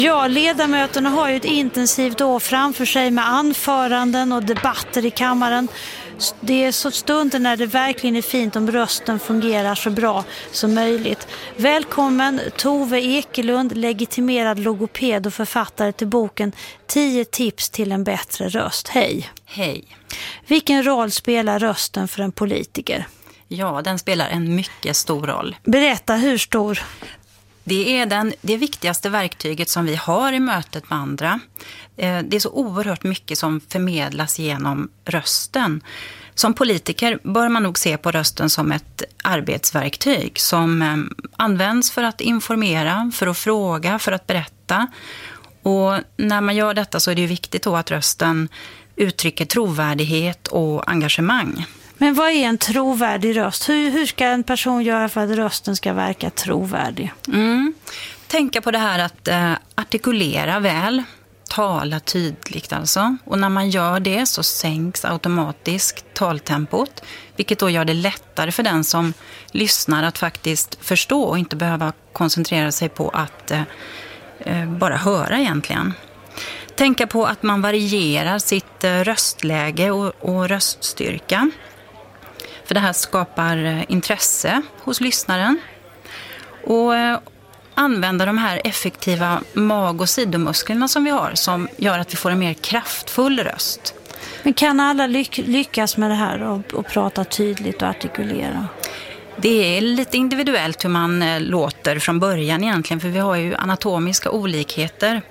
Ja, ledamöterna har ju ett intensivt år framför sig med anföranden och debatter i kammaren. Det är så stunder när det verkligen är fint om rösten fungerar så bra som möjligt. Välkommen Tove Ekelund, legitimerad logoped och författare till boken 10 tips till en bättre röst. Hej! Hej! Vilken roll spelar rösten för en politiker? Ja, den spelar en mycket stor roll. Berätta, hur stor? Det är det viktigaste verktyget som vi har i mötet med andra. Det är så oerhört mycket som förmedlas genom rösten. Som politiker bör man nog se på rösten som ett arbetsverktyg som används för att informera, för att fråga, för att berätta. Och när man gör detta så är det ju viktigt då att rösten uttrycker trovärdighet och engagemang. Men vad är en trovärdig röst? Hur ska en person göra för att rösten ska verka trovärdig? Tänka på det här att artikulera väl, tala tydligt alltså. Och när man gör det så sänks automatiskt taltempot, vilket då gör det lättare för den som lyssnar att faktiskt förstå och inte behöva koncentrera sig på att bara höra egentligen. Tänka på att man varierar sitt röstläge och röststyrka. För det här skapar intresse hos lyssnaren. Och använda de här effektiva mag- och sidomusklerna som vi har som gör att vi får en mer kraftfull röst. Men kan alla lyckas med det här och prata tydligt och artikulera? Det är lite individuellt hur man låter från början egentligen, för vi har ju anatomiska olikheter.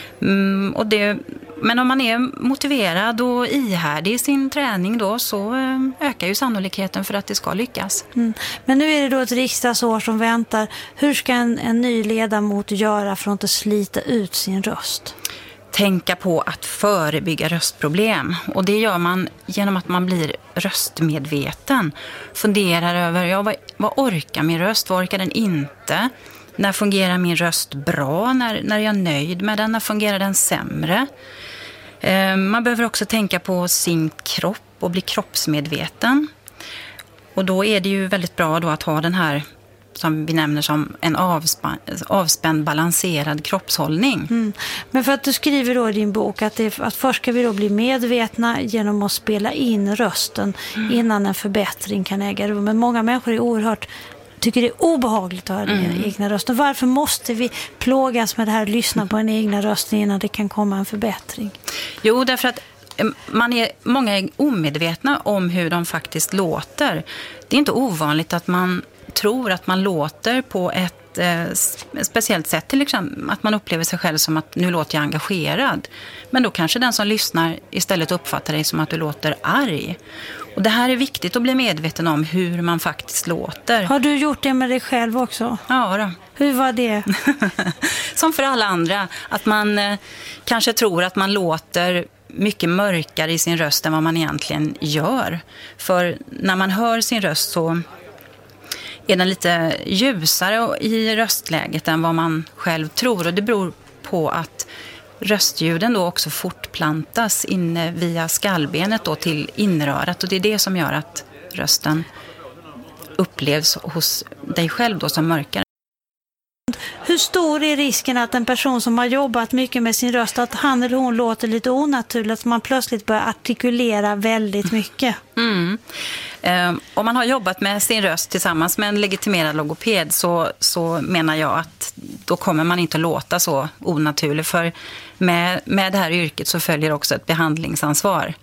Men om man är motiverad och ihärdig i sin träning då så ökar ju sannolikheten för att det ska lyckas. Men nu är det då ett riksdagsår som väntar. Hur ska en ny ledamot göra för att inte slita ut sin röst? Tänka på att förebygga röstproblem. Och det gör man genom att man blir röstmedveten. Funderar över, vad orkar min röst, vad orkar den inte? När fungerar min röst bra? När är jag nöjd med den? När fungerar den sämre? Man behöver också tänka på sin kropp och bli kroppsmedveten. Och då är det ju väldigt bra då att ha den här som vi nämner som en avspänd, balanserad kroppshållning. Men för att du skriver då i din bok att först ska vi då bli medvetna genom att spela in rösten innan en förbättring kan äga rum. Men många människor tycker det är obehagligt att höra den egna rösten. Varför måste vi plågas med det här, lyssna på en egna röst innan det kan komma en förbättring? Jo, därför att många är omedvetna om hur de faktiskt låter. Det är inte ovanligt att man tror att man låter på ett speciellt sätt, till exempel att man upplever sig själv som att nu låter jag engagerad. Men då kanske den som lyssnar istället uppfattar dig som att du låter arg. Och det här är viktigt att bli medveten om hur man faktiskt låter. Har du gjort det med dig själv också? Ja då. Hur var det? Som för alla andra, att man kanske tror att man låter mycket mörkare i sin röst än vad man egentligen gör. För när man hör sin röst så är den lite ljusare i röstläget än vad man själv tror. Och det beror på att röstljuden då också fortplantas in via skallbenet då till inrörat. Och det är det som gör att rösten upplevs hos dig själv då som mörkare. Hur stor är risken att en person som har jobbat mycket med sin röst, att han eller hon låter lite onaturligt, att man plötsligt börjar artikulera väldigt mycket? Om man har jobbat med sin röst tillsammans med en legitimerad logoped så menar jag att då kommer man inte att låta så onaturligt. För med det här yrket så följer också ett behandlingsansvar.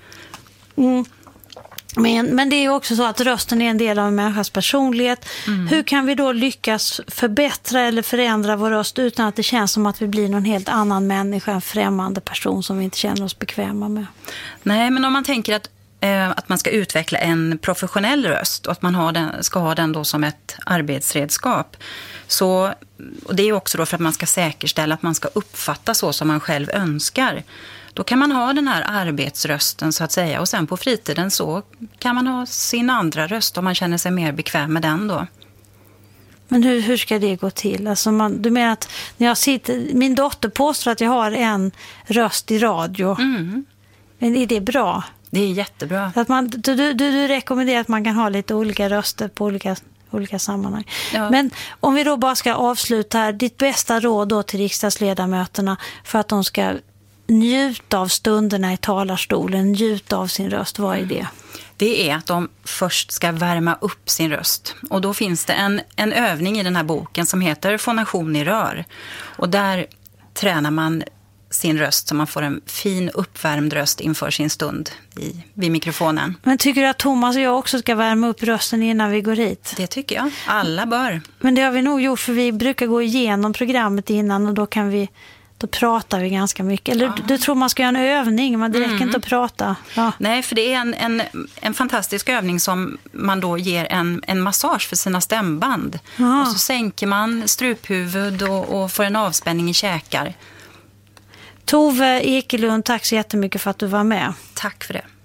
Men det är ju också så att rösten är en del av en människas personlighet. Hur kan vi då lyckas förbättra eller förändra vår röst utan att det känns som att vi blir någon helt annan människa, en främmande person som vi inte känner oss bekväma med? Nej, men om man tänker att man ska utveckla en professionell röst och att man ska ha den då som ett arbetsredskap. Och det är ju också då för att man ska säkerställa att man ska uppfatta så som man själv önskar. Då kan man ha den här arbetsrösten så att säga, och sen på fritiden så kan man ha sin andra röst om man känner sig mer bekväm med den då. Men hur ska det gå till? Alltså du menar att när min dotter påstår att jag har en röst i radio. Men är det bra? Det är jättebra. Att du rekommenderar att man kan ha lite olika röster på olika sammanhang. Ja. Men om vi då bara ska avsluta här, ditt bästa råd då till riksdagsledamöterna för att de ska njuta av stunderna i talarstolen, njuta av sin röst, vad är det? Det är att de först ska värma upp sin röst. Och då finns det en övning i den här boken som heter Fonation i rör. Och där tränar man sin röst så man får en fin uppvärmd röst inför sin stund vid mikrofonen. Men tycker du att Thomas och jag också ska värma upp rösten innan vi går hit? Det tycker jag. Alla bör. Men det har vi nog gjort, för vi brukar gå igenom programmet innan och då pratar vi ganska mycket. Eller du tror man ska göra en övning, men det räcker inte att prata. Ja. Nej, för det är en fantastisk övning som man då ger en massage för sina stämband. Ja. Och så sänker man struphuvud och får en avspänning i käkar. Tove Ekelund, tack så jättemycket för att du var med. Tack för det.